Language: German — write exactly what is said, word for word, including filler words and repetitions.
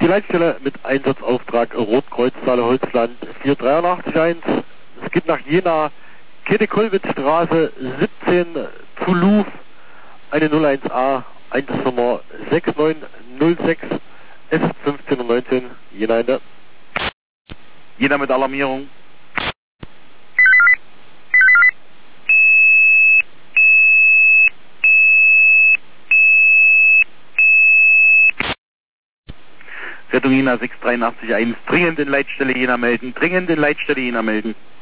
die Leitstelle mit Einsatzauftrag Rotkreuzsaale Holzland vier drei acht eins. Es geht nach Jena, Käthe-Kollwitz-Straße siebzehn zu Louvre, eine null eins A, Einsatznummer sechs neun null sechs S fünfzehn neunzehn, Jena Ende. Jena mit Alarmierung. Rettung Jena sechs drei acht eins, dringend in Leitstelle Jena melden, dringend in Leitstelle Jena melden.